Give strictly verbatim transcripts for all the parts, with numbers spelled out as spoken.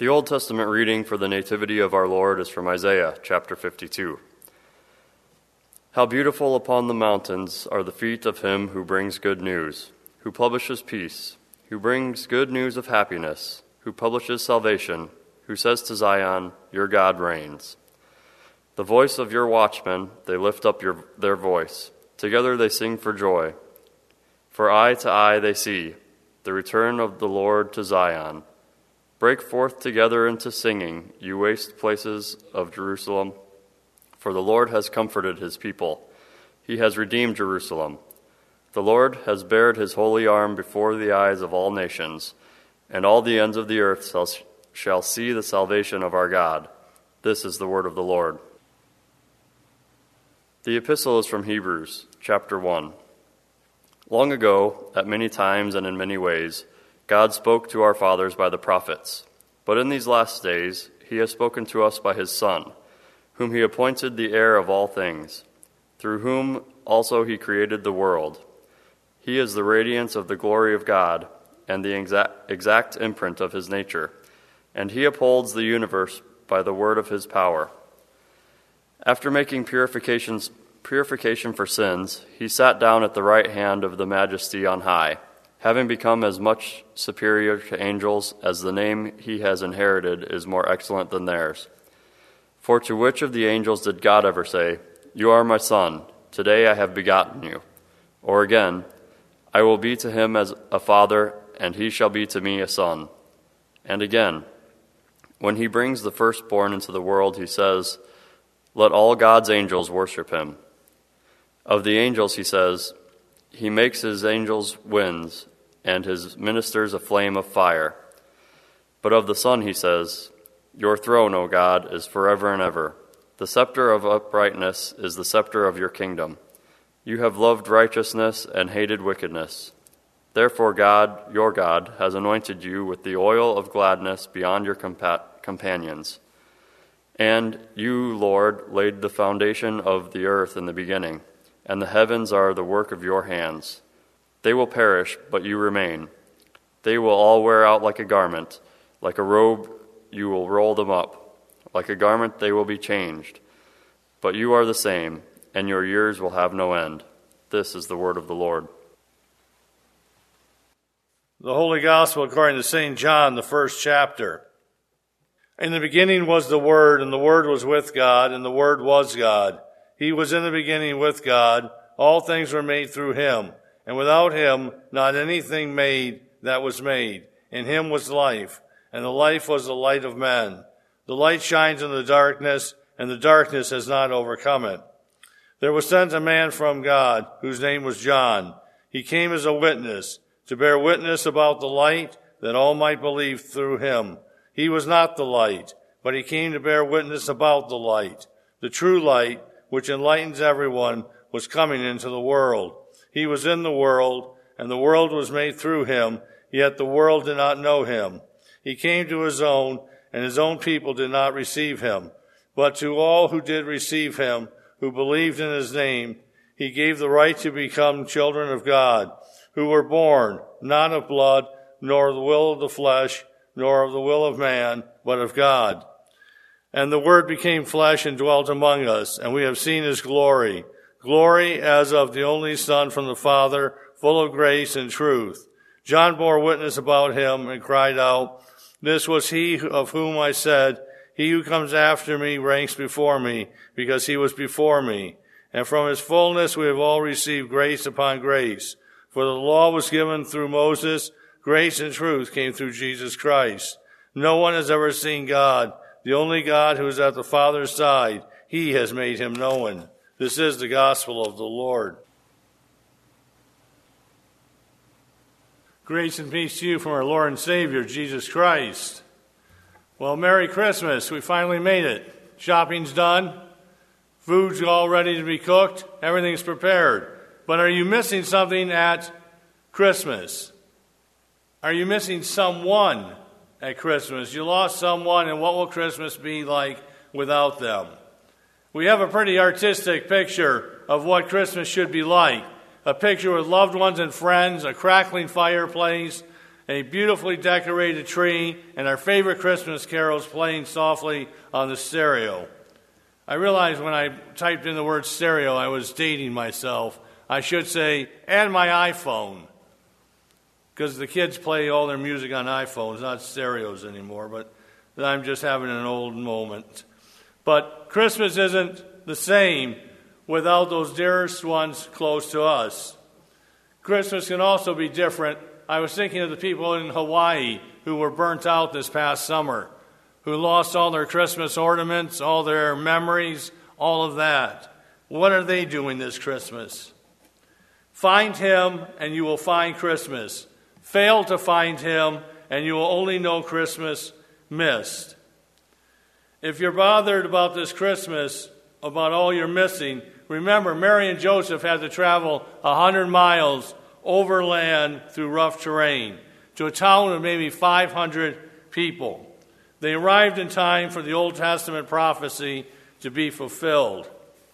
The Old Testament reading for the Nativity of our Lord is from Isaiah chapter fifty-two. How beautiful upon the mountains are the feet of him who brings good news, who publishes peace, who brings good news of happiness, who publishes salvation, who says to Zion, your God reigns. The voice of your watchmen, they lift up your, their voice. Together they sing for joy. For eye to eye they see the return of the Lord to Zion. Break forth together into singing, you waste places of Jerusalem. For the Lord has comforted his people. He has redeemed Jerusalem. The Lord has bared his holy arm before the eyes of all nations, and all the ends of the earth shall, shall see the salvation of our God. This is the word of the Lord. The epistle is from Hebrews, chapter one. Long ago, at many times and in many ways, God spoke to our fathers by the prophets. But in these last days, he has spoken to us by his Son, whom he appointed the heir of all things, through whom also he created the world. He is the radiance of the glory of God and the exact, exact imprint of his nature, and he upholds the universe by the word of his power. After making purifications, purification for sins, he sat down at the right hand of the Majesty on high, having become as much superior to angels as the name he has inherited is more excellent than theirs. For to which of the angels did God ever say, you are my son, today I have begotten you? Or again, I will be to him as a father, and he shall be to me a son. And again, when he brings the firstborn into the world, he says, let all God's angels worship him. Of the angels, he says, he makes his angels winds, and his ministers a flame of fire. But of the Son he says, your throne, O God, is forever and ever. The scepter of uprightness is the scepter of your kingdom. You have loved righteousness and hated wickedness. Therefore God, your God, has anointed you with the oil of gladness beyond your compa- companions. And you, Lord, laid the foundation of the earth in the beginning, and the heavens are the work of your hands. They will perish, but you remain. They will all wear out like a garment. Like a robe, you will roll them up. Like a garment, they will be changed. But you are the same, and your years will have no end. This is the word of the Lord. The Holy Gospel according to Saint John, the first chapter. In the beginning was the Word, and the Word was with God, and the Word was God. He was in the beginning with God. All things were made through him. And without him, not anything made that was made. In him was life, and the life was the light of men. The light shines in the darkness, and the darkness has not overcome it. There was sent a man from God, whose name was John. He came as a witness, to bear witness about the light, that all might believe through him. He was not the light, but he came to bear witness about the light. The true light, which enlightens everyone, was coming into the world. He was in the world, and the world was made through him, yet the world did not know him. He came to his own, and his own people did not receive him. But to all who did receive him, who believed in his name, he gave the right to become children of God, who were born not of blood, nor of the will of the flesh, nor of the will of man, but of God. And the Word became flesh and dwelt among us, and we have seen his glory. Glory as of the only Son from the Father, full of grace and truth. John bore witness about him and cried out, this was he of whom I said, he who comes after me ranks before me, because he was before me. And from his fullness we have all received grace upon grace. For the law was given through Moses, grace and truth came through Jesus Christ. No one has ever seen God, the only God who is at the Father's side. He has made him known. This is the gospel of the Lord. Grace and peace to you from our Lord and Savior, Jesus Christ. Well, Merry Christmas. We finally made it. Shopping's done. Food's all ready to be cooked. Everything's prepared. But are you missing something at Christmas? Are you missing someone at Christmas? You lost someone, and what will Christmas be like without them? We have a pretty artistic picture of what Christmas should be like. A picture with loved ones and friends, a crackling fireplace, a beautifully decorated tree, and our favorite Christmas carols playing softly on the stereo. I realized when I typed in the word stereo, I was dating myself. I should say, and my iPhone, because the kids play all their music on iPhones, not stereos anymore, but I'm just having an old moment. But Christmas isn't the same without those dearest ones close to us. Christmas can also be different. I was thinking of the people in Hawaii who were burnt out this past summer, who lost all their Christmas ornaments, all their memories, all of that. What are they doing this Christmas? Find Him and you will find Christmas. Fail to find Him and you will only know Christmas missed. If you're bothered about this Christmas, about all you're missing, remember Mary and Joseph had to travel a hundred miles overland through rough terrain to a town of maybe five hundred people. They arrived in time for the Old Testament prophecy to be fulfilled.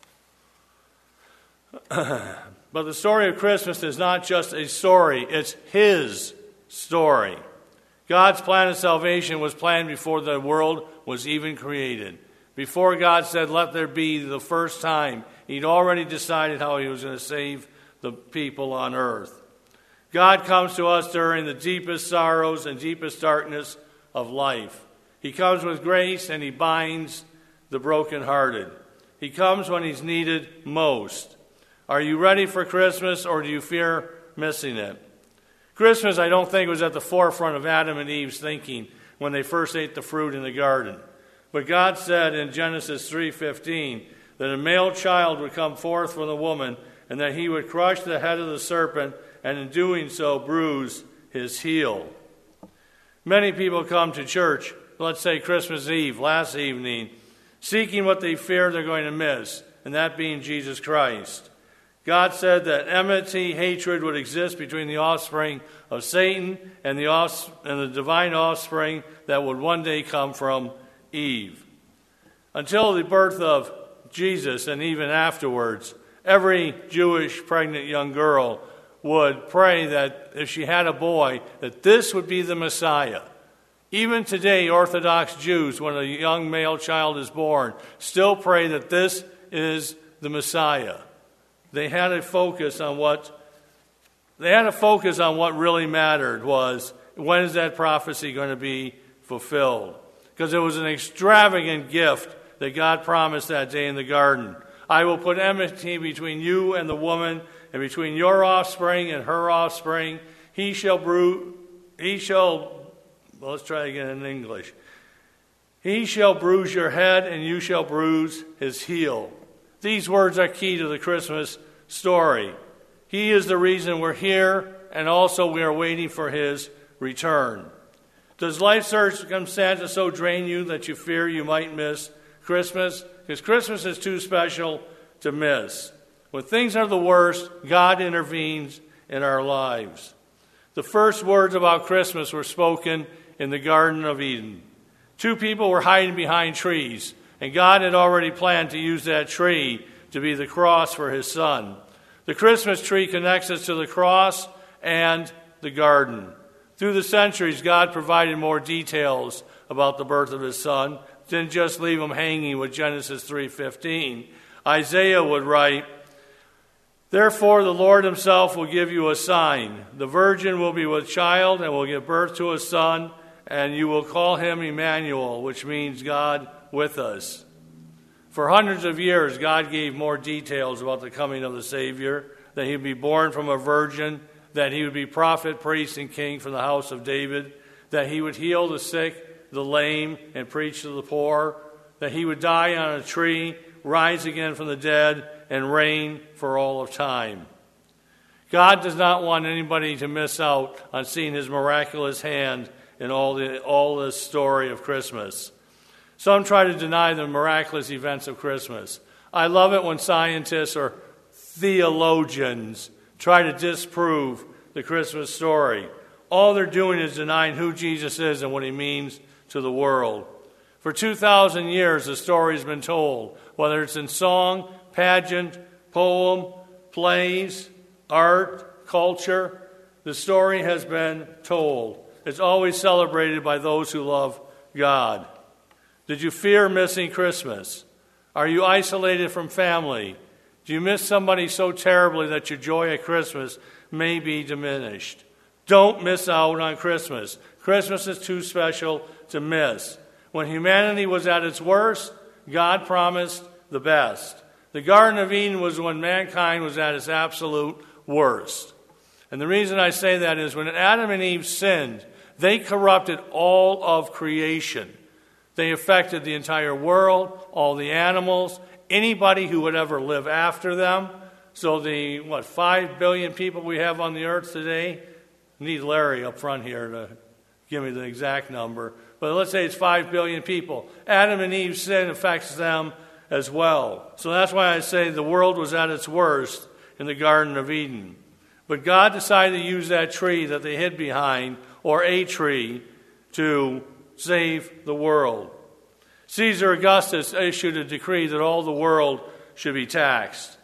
But the story of Christmas is not just a story, it's His story. God's plan of salvation was planned before the world was even created. Before God said, let there be, the first time, He'd already decided how He was going to save the people on earth. God comes to us during the deepest sorrows and deepest darkness of life. He comes with grace and He binds the brokenhearted. He comes when He's needed most. Are you ready for Christmas, or do you fear missing it? Christmas, I don't think, was at the forefront of Adam and Eve's thinking when they first ate the fruit in the garden. But God said in Genesis three fifteen that a male child would come forth from the woman and that he would crush the head of the serpent and in doing so bruise his heel. Many people come to church, let's say Christmas Eve, last evening, seeking what they fear they're going to miss, and that being Jesus Christ. God said that enmity, hatred would exist between the offspring of Satan and the, off, and the divine offspring that would one day come from Eve. Until the birth of Jesus and even afterwards, every Jewish pregnant young girl would pray that if she had a boy, that this would be the Messiah. Even today, Orthodox Jews, when a young male child is born, still pray that this is the Messiah. They had a focus on what they had a focus on what really mattered, was when is that prophecy going to be fulfilled? Because it was an extravagant gift that God promised that day in the garden. I will put enmity between you and the woman, and between your offspring and her offspring. He shall bruise. He shall. Well, let's try again in English. He shall bruise your head, and you shall bruise his heel. These words are key to the Christmas story. He is the reason we're here, and also we are waiting for His return. Does life circumstances so drain you that you fear you might miss Christmas? Because Christmas is too special to miss. When things are the worst, God intervenes in our lives. The first words about Christmas were spoken in the Garden of Eden. Two people were hiding behind trees, and God had already planned to use that tree to be the cross for His Son. The Christmas tree connects us to the cross and the garden. Through the centuries, God provided more details about the birth of His Son. Didn't just leave Him hanging with Genesis three fifteen. Isaiah would write, therefore the Lord Himself will give you a sign. The virgin will be with child and will give birth to a son, and you will call Him Emmanuel, which means God with us. For hundreds of years, God gave more details about the coming of the Savior, that He would be born from a virgin, that He would be prophet, priest, and king from the house of David, that He would heal the sick, the lame, and preach to the poor, that He would die on a tree, rise again from the dead, and reign for all of time. God does not want anybody to miss out on seeing His miraculous hand in all the all this story of Christmas. Some try to deny the miraculous events of Christmas. I love it when scientists or theologians try to disprove the Christmas story. All they're doing is denying who Jesus is and what He means to the world. For two thousand years, the story's been told, whether it's in song, pageant, poem, plays, art, culture. The story has been told. It's always celebrated by those who love God. Did you fear missing Christmas? Are you isolated from family? Do you miss somebody so terribly that your joy at Christmas may be diminished? Don't miss out on Christmas. Christmas is too special to miss. When humanity was at its worst, God promised the best. The Garden of Eden was when mankind was at its absolute worst. And the reason I say that is when Adam and Eve sinned, they corrupted all of creation. They affected the entire world, all the animals, anybody who would ever live after them. So the, what, five billion people we have on the earth today, I need Larry up front here to give me the exact number. But let's say it's five billion people. Adam and Eve's sin affects them as well. So that's why I say the world was at its worst in the Garden of Eden. But God decided to use that tree that they hid behind, or a tree, to save the world. Caesar Augustus issued a decree that all the world should be taxed.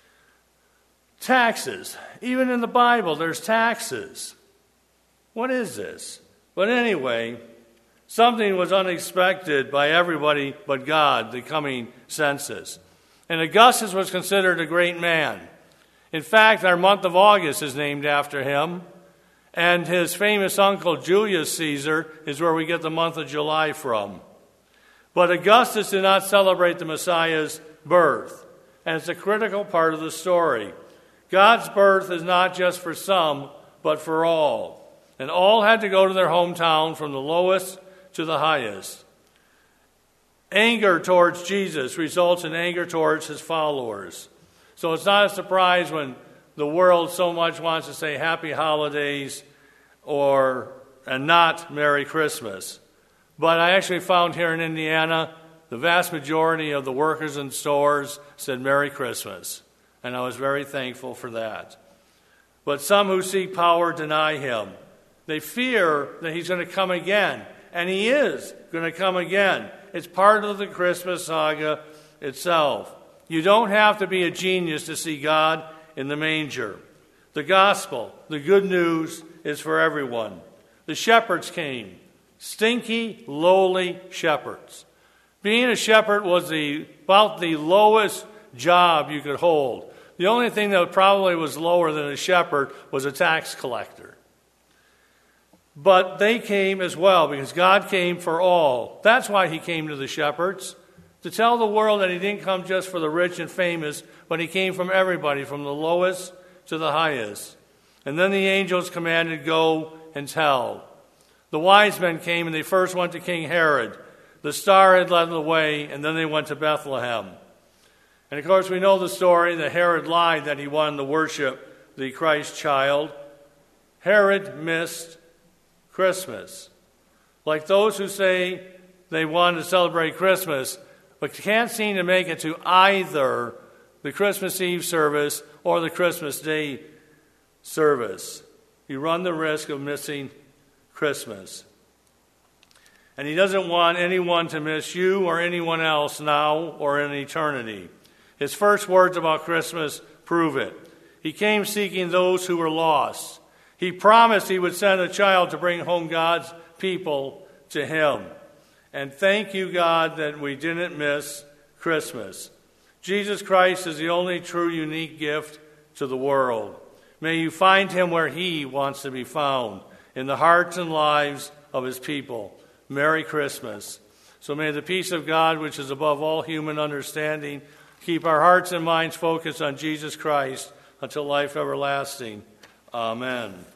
Taxes. Even in the Bible, there's taxes. What is this? But anyway, something was unexpected by everybody but God, the coming census. And Augustus was considered a great man. In fact, our month of August is named after him. And his famous uncle, Julius Caesar, is where we get the month of July from. But Augustus did not celebrate the Messiah's birth. And it's a critical part of the story. God's birth is not just for some, but for all. And all had to go to their hometown from the lowest to the highest. Anger towards Jesus results in anger towards his followers. So it's not a surprise when the world so much wants to say happy holidays or and not Merry Christmas. But I actually found here in Indiana, the vast majority of the workers in stores said Merry Christmas. And I was very thankful for that. But some who seek power deny him. They fear that he's going to come again. And he is going to come again. It's part of the Christmas saga itself. You don't have to be a genius to see God in the manger. The gospel, the good news, is for everyone. The shepherds came. Stinky, lowly shepherds. Being a shepherd was the, about the lowest job you could hold. The only thing that probably was lower than a shepherd was a tax collector. But they came as well because God came for all. That's why he came to the shepherds, to tell the world that he didn't come just for the rich and famous, but he came from everybody, from the lowest to the highest. And then the angels commanded, go and tell. The wise men came and they first went to King Herod. The star had led the way, and then they went to Bethlehem. And of course we know the story that Herod lied that he wanted to worship the Christ child. Herod missed Christmas. Like those who say they want to celebrate Christmas, but can't seem to make it to either the Christmas Eve service or the Christmas Day service. You run the risk of missing Christmas. And he doesn't want anyone to miss you or anyone else now or in eternity. His first words about Christmas prove it. He came seeking those who were lost. He promised he would send a child to bring home God's people to him. And thank you, God, that we didn't miss Christmas. Jesus Christ is the only true unique gift to the world. May you find him where he wants to be found, in the hearts and lives of his people. Merry Christmas. So may the peace of God, which is above all human understanding, keep our hearts and minds focused on Jesus Christ until life everlasting. Amen.